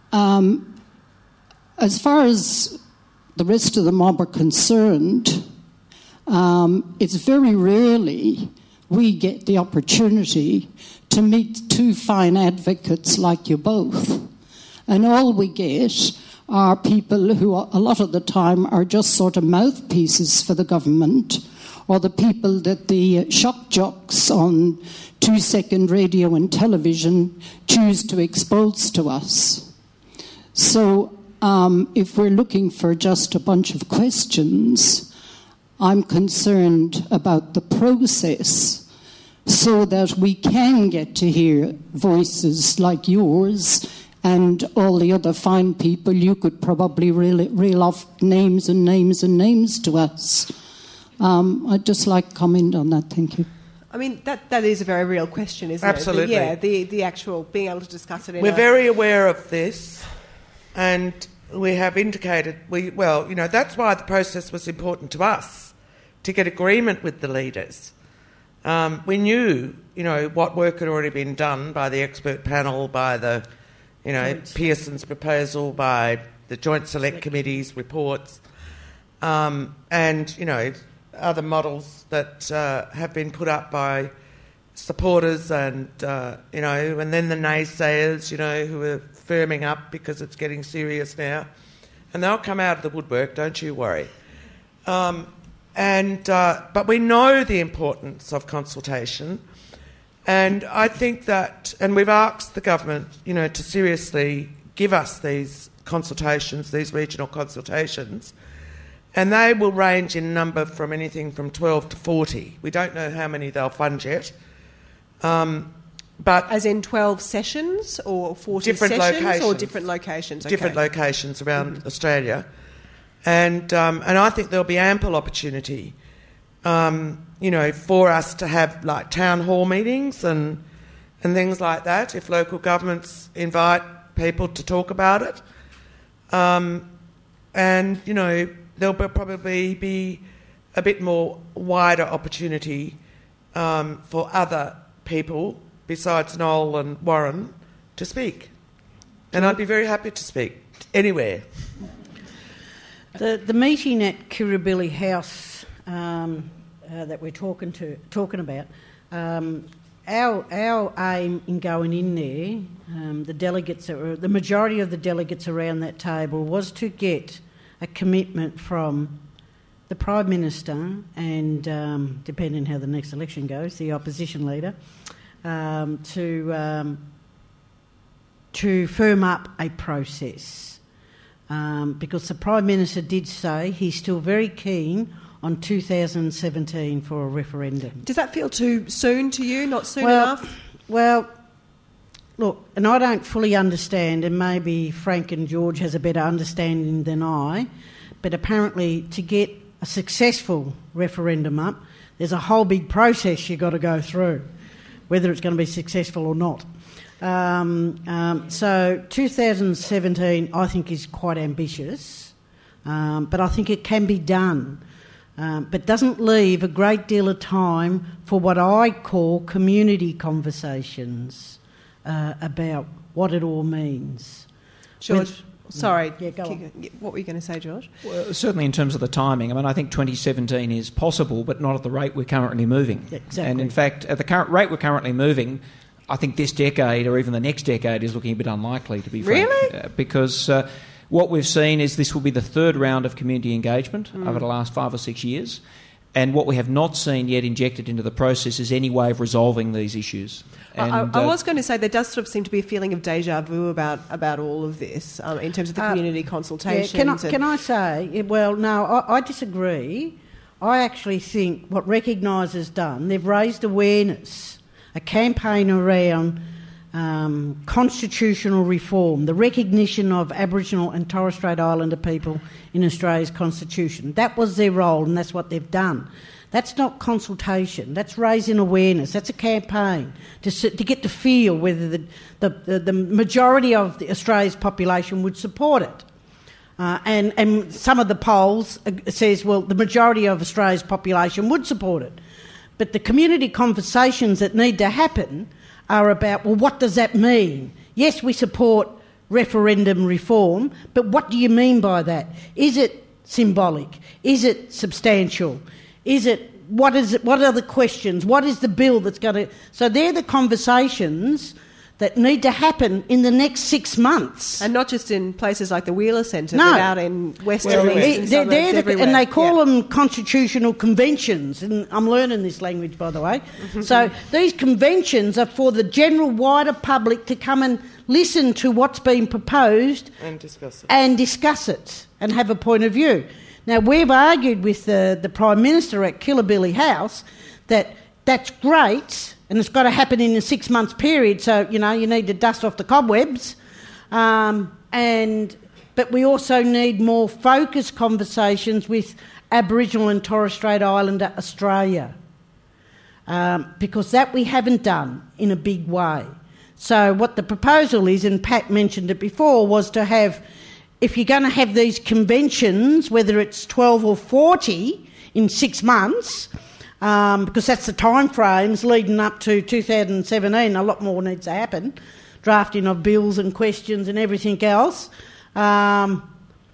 as far as the rest of the mob are concerned, it's very rarely we get the opportunity to meet two fine advocates like you both. And all we get are people who, a lot of the time, are just sort of mouthpieces for the government, or the people that the shock jocks on 2-second radio and television choose to expose to us. So if we're looking for just a bunch of questions, I'm concerned about the process, so that we can get to hear voices like yours and all the other fine people. You could probably reel off names and names and names to us. I'd just like to comment on that. Thank you. I mean, that is a very real question, isn't Absolutely. it? Absolutely. The actual being able to discuss it. We're very aware of this, and we have indicated, that's why the process was important to us, to get agreement with the leaders. We knew, what work had already been done by the expert panel, by the, Pearson's proposal, by the Joint Select Committee's reports, and, other models that have been put up by supporters and, and then the naysayers, who are firming up because it's getting serious now. And they'll come out of the woodwork, don't you worry. But we know the importance of consultation, and I think that, and we've asked the government, to seriously give us these consultations, these regional consultations, and they will range in number from anything from 12 to 40. We don't know how many they'll fund yet. But as in 12 sessions or 40 different sessions locations, or different locations? Okay. Different locations around Australia. And I think there'll be ample opportunity, for us to have like town hall meetings and things like that, if local governments invite people to talk about it. There'll probably be a bit more wider opportunity for other people besides Noel and Warren to speak. And I'd be very happy to speak anywhere. The meeting at Kirribilli House that we're talking about, our aim in going in there, the majority of the delegates around that table, was to get a commitment from the Prime Minister and, depending how the next election goes, the opposition leader, to firm up a process. Because the Prime Minister did say he's still very keen on 2017 for a referendum. Does that feel too soon to you, not soon enough? Well, look, and I don't fully understand, and maybe Frank and George has a better understanding than I, but apparently to get a successful referendum up, there's a whole big process you've got to go through, whether it's going to be successful or not. So 2017, I think, is quite ambitious, but I think it can be done. But doesn't leave a great deal of time for what I call community conversations about what it all means. George, sorry. Yeah, go on. What were you going to say, George? Well, certainly in terms of the timing. I mean, I think 2017 is possible, but not at the rate we're currently moving. Yeah, exactly. And in fact, at the current rate we're currently moving, I think this decade or even the next decade is looking a bit unlikely, to be frank. Really? Because What we've seen is this will be the third round of community engagement over the last 5 or 6 years. And what we have not seen yet injected into the process is any way of resolving these issues. And, I was going to say there does sort of seem to be a feeling of deja vu about all of this in terms of the community consultations. Can I say, well, no, I disagree. I actually think what Recognise has done, they've raised awareness, a campaign around constitutional reform, the recognition of Aboriginal and Torres Strait Islander people in Australia's constitution. That was their role, and that's what they've done. That's not consultation. That's raising awareness. That's a campaign to get to feel whether the majority of Australia's population would support it. And some of the polls says, well, the majority of Australia's population would support it. But the community conversations that need to happen are about, well, what does that mean? Yes, we support referendum reform, but what do you mean by that? Is it symbolic? Is it substantial? What are the questions? What is the bill that's going to... So they're the conversations that need to happen in the next 6 months. And not just in places like the Wheeler Centre, but out in Western suburbs everywhere. And they call them constitutional conventions. And I'm learning this language, by the way. So these conventions are for the general wider public to come and listen to what's being proposed and discuss it and have a point of view. Now, we've argued with the Prime Minister at Killibilly House that that's great and it's got to happen in a 6 months period, so, you need to dust off the cobwebs. But we also need more focused conversations with Aboriginal and Torres Strait Islander Australia, because that we haven't done in a big way. So what the proposal is, and Pat mentioned it before, was to have, if you're going to have these conventions, whether it's 12 or 40 in 6 months, because that's the time frames leading up to 2017, a lot more needs to happen, drafting of bills and questions and everything else. The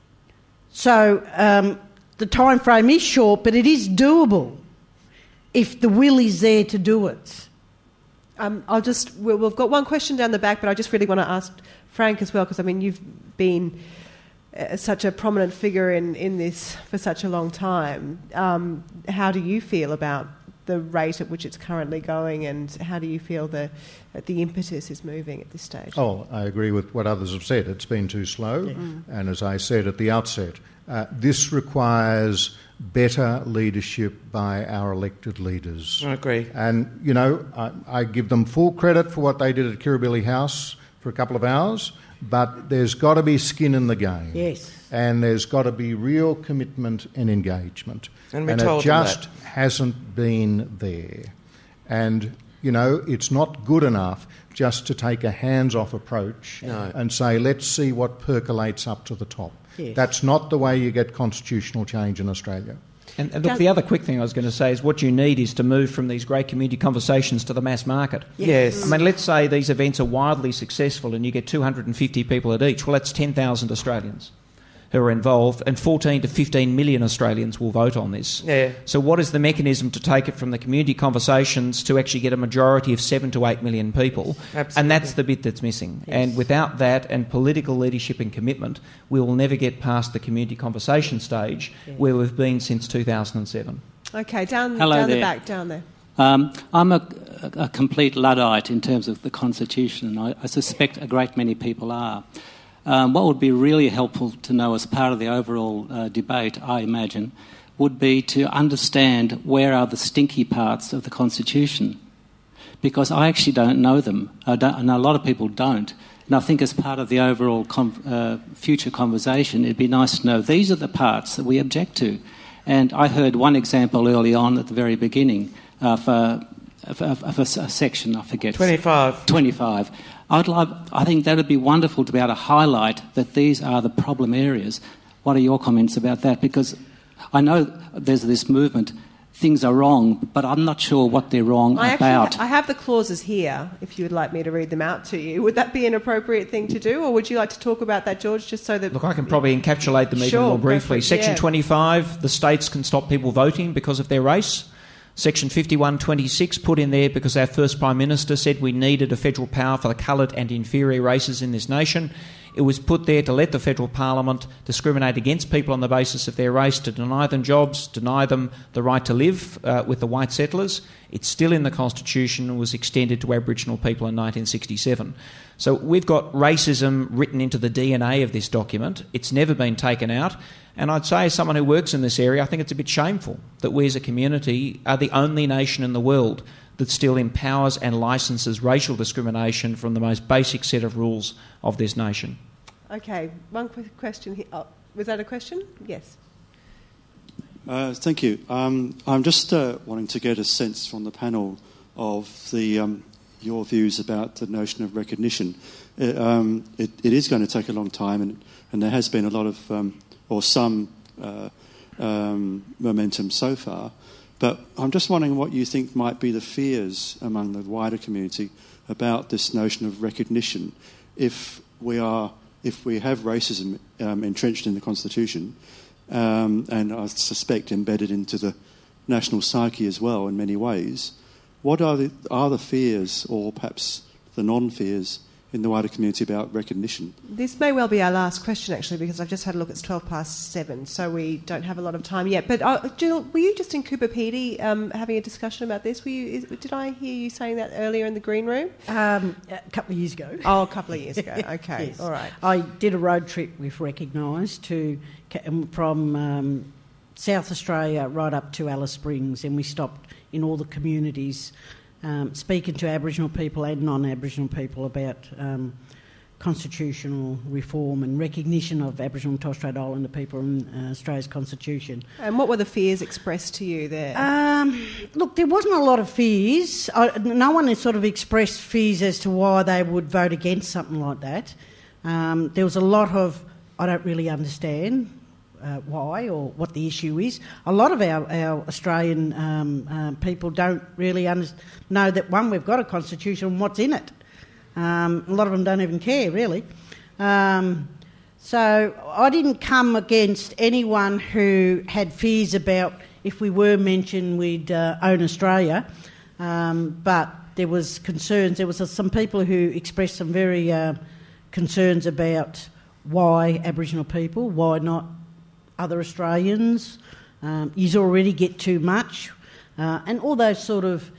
time frame is short, but it is doable if the will is there to do it. We've got one question down the back, but I just really want to ask Frank as well, because, you've been such a prominent figure in this for such a long time. How do you feel about the rate at which it's currently going, and how do you feel that the impetus is moving at this stage? Oh, I agree with what others have said. It's been too slow, and as I said at the outset, this requires better leadership by our elected leaders. I agree. And, I give them full credit for what they did at Kirribilli House for a couple of hours, but there's got to be skin in the game. Yes. And there's got to be real commitment and engagement. And it just hasn't been there. And, it's not good enough just to take a hands-off approach and say, let's see what percolates up to the top. Yes. That's not the way you get constitutional change in Australia. And look, the other quick thing I was going to say is what you need is to move from these great community conversations to the mass market. Yes. Let's say these events are wildly successful and you get 250 people at each. Well, that's 10,000 Australians who are involved, and 14 to 15 million Australians will vote on this. Yeah. So what is the mechanism to take it from the community conversations to actually get a majority of 7 to 8 million people? Absolutely. And that's the bit that's missing. Yes. And without that and political leadership and commitment, we will never get past the community conversation stage where we've been since 2007. Okay, down Hello the there. back, down there. I'm a complete Luddite in terms of the Constitution, and I suspect a great many people are. What would be really helpful to know as part of the overall debate, I imagine, would be to understand where are the stinky parts of the Constitution, because I actually don't know them, and a lot of people don't. And I think as part of the overall future conversation, it'd be nice to know these are the parts that we object to. And I heard one example early on at the very beginning of a section, I forget. 25. I think that would be wonderful to be able to highlight that these are the problem areas. What are your comments about that? Because I know there's this movement, things are wrong, but I'm not sure what they're wrong about. I have the clauses here, if you would like me to read them out to you. Would that be an appropriate thing to do, or would you like to talk about that, George, just so that... Look, I can probably encapsulate them even more briefly. Section 25, the states can stop people voting because of their race. Section 5126 put in there because our first Prime Minister said we needed a federal power for the coloured and inferior races in this nation. It was put there to let the federal parliament discriminate against people on the basis of their race, to deny them jobs, deny them the right to live with the white settlers. It's still in the Constitution and was extended to Aboriginal people in 1967. So we've got racism written into the DNA of this document. It's never been taken out. And I'd say, as someone who works in this area, I think it's a bit shameful that we as a community are the only nation in the world that still empowers and licenses racial discrimination from the most basic set of rules of this nation. Okay, one quick question here. Oh, was that a question? Yes. Thank you. I'm just wanting to get a sense from the panel of your views about the notion of recognition. It is going to take a long time, and there has been a lot of, or some momentum so far. But I'm just wondering what you think might be the fears among the wider community about this notion of recognition. If we have racism entrenched in the Constitution, and I suspect embedded into the national psyche as well in many ways, what are the fears, or perhaps the non-fears, in the wider community about recognition? This may well be our last question, actually, because I've just had a look. It's 7:12, so we don't have a lot of time yet. But Jill, were you just in Cooper Pedy having a discussion about this? Did I hear you saying that earlier in the green room? A couple of years ago. Oh, a couple of years ago. Okay, yes. All right. I did a road trip with Recognise from South Australia right up to Alice Springs, and we stopped in all the communities speaking to Aboriginal people and non-Aboriginal people about constitutional reform and recognition of Aboriginal and Torres Strait Islander people in Australia's constitution. And what were the fears expressed to you there? Look, there wasn't a lot of fears. No one has sort of expressed fears as to why they would vote against something like that. There was a lot of, I don't really understand why or what the issue is. A lot of our Australian people don't really know that, one, we've got a constitution and what's in it. A lot of them don't even care, really. So I didn't come against anyone who had fears about if we were mentioned we'd own Australia, but there was concerns. There was some people who expressed some very concerns about why Aboriginal people, why not other Australians, you already get too much, and all those sort of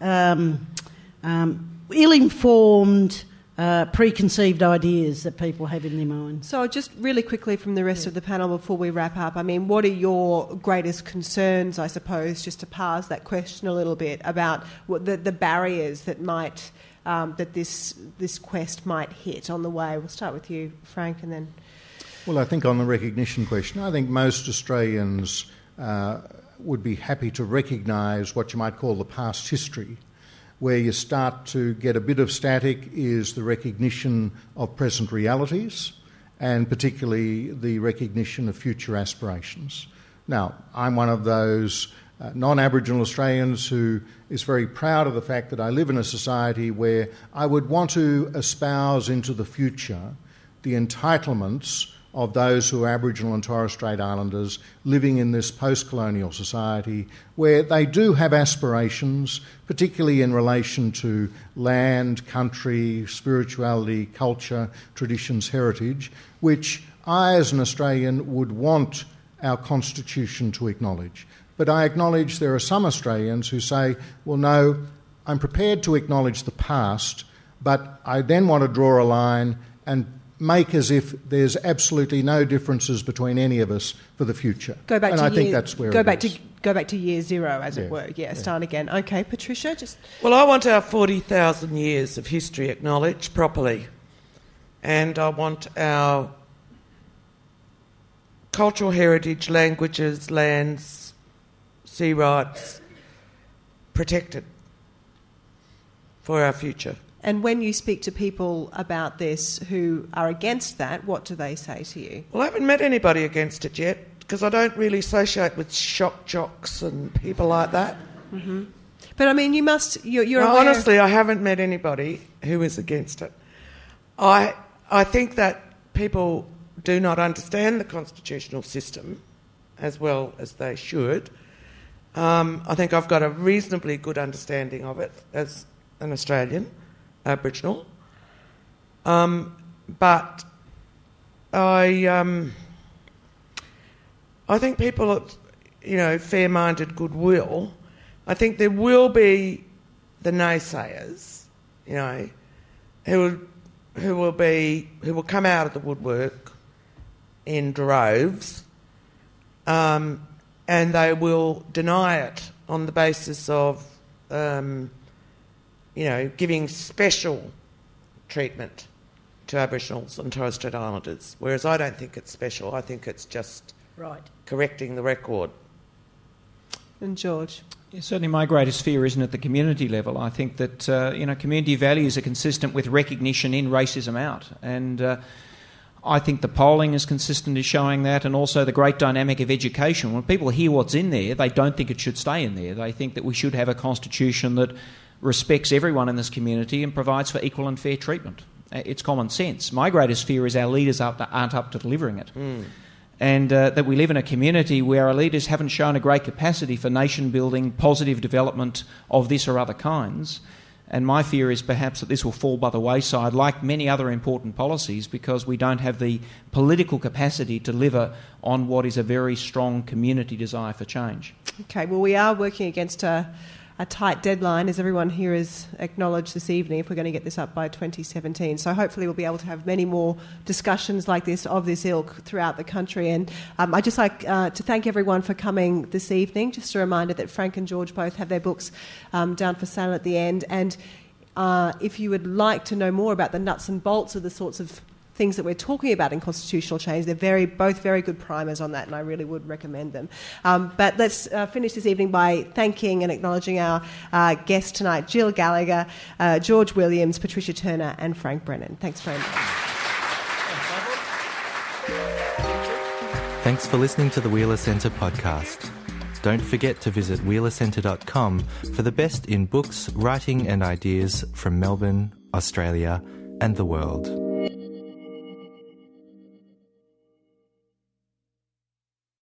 ill-informed, preconceived ideas that people have in their minds. So just really quickly from the rest of the panel before we wrap up, I mean, what are your greatest concerns, I suppose, just to parse that question a little bit, about what the barriers that might that this quest might hit on the way? We'll start with you, Frank, and then... Well, I think on the recognition question, I think most Australians would be happy to recognise what you might call the past history. Where you start to get a bit of static is the recognition of present realities, and particularly the recognition of future aspirations. Now, I'm one of those non-Aboriginal Australians who is very proud of the fact that I live in a society where I would want to espouse into the future the entitlements of those who are Aboriginal and Torres Strait Islanders living in this post-colonial society, where they do have aspirations, particularly in relation to land, country, spirituality, culture, traditions, heritage, which I as an Australian would want our constitution to acknowledge. But I acknowledge there are some Australians who say, well, no, I'm prepared to acknowledge the past, but I then want to draw a line and make as if there's absolutely no differences between any of us for the future. Go back and to I think that's where go back to year zero, as it were. Yeah. Start again. Okay, Patricia, just... Well, I want our 40,000 years of history acknowledged properly, and I want our cultural heritage, languages, lands, sea rights protected for our future. And when you speak to people about this who are against that, what do they say to you? Well, I haven't met anybody against it yet, because I don't really associate with shock jocks and people like that. Mm-hmm. But I mean, you must... You're no, aware... honestly, I haven't met anybody who is against it. I think that people do not understand the constitutional system as well as they should, I think I've got a reasonably good understanding of it as an Australian, Aboriginal. But I think people of, fair-minded goodwill, I think there will be the naysayers, who will come out of the woodwork in droves, and they will deny it on the basis of, giving special treatment to Aboriginals and Torres Strait Islanders, whereas I don't think it's special. I think it's just correcting the record. And George? Yeah, certainly my greatest fear isn't at the community level. I think that, community values are consistent with recognition in racism out. And I think the polling is consistent in showing that, and also the great dynamic of education. When people hear what's in there, they don't think it should stay in there. They think that we should have a constitution that respects everyone in this community and provides for equal and fair treatment. It's common sense. My greatest fear is our leaders aren't up to delivering it. And that we live in a community where our leaders haven't shown a great capacity for nation-building, positive development of this or other kinds. And my fear is perhaps that this will fall by the wayside, like many other important policies, because we don't have the political capacity to deliver on what is a very strong community desire for change. Okay, well, we are working against a tight deadline, as everyone here has acknowledged this evening, if we're going to get this up by 2017. So hopefully we'll be able to have many more discussions like this, of this ilk, throughout the country. And I'd just like to thank everyone for coming this evening. Just a reminder that Frank and George both have their books down for sale at the end. And if you would like to know more about the nuts and bolts of the sorts of things that we're talking about in constitutional change, they're both very good primers on that, and I really would recommend them. But let's finish this evening by thanking and acknowledging our guests tonight, Jill Gallagher, George Williams, Patricia Turner and Frank Brennan. Thanks very much. Thanks for listening to the Wheeler Centre podcast. Don't forget to visit wheelercentre.com for the best in books, writing and ideas from Melbourne, Australia and the world.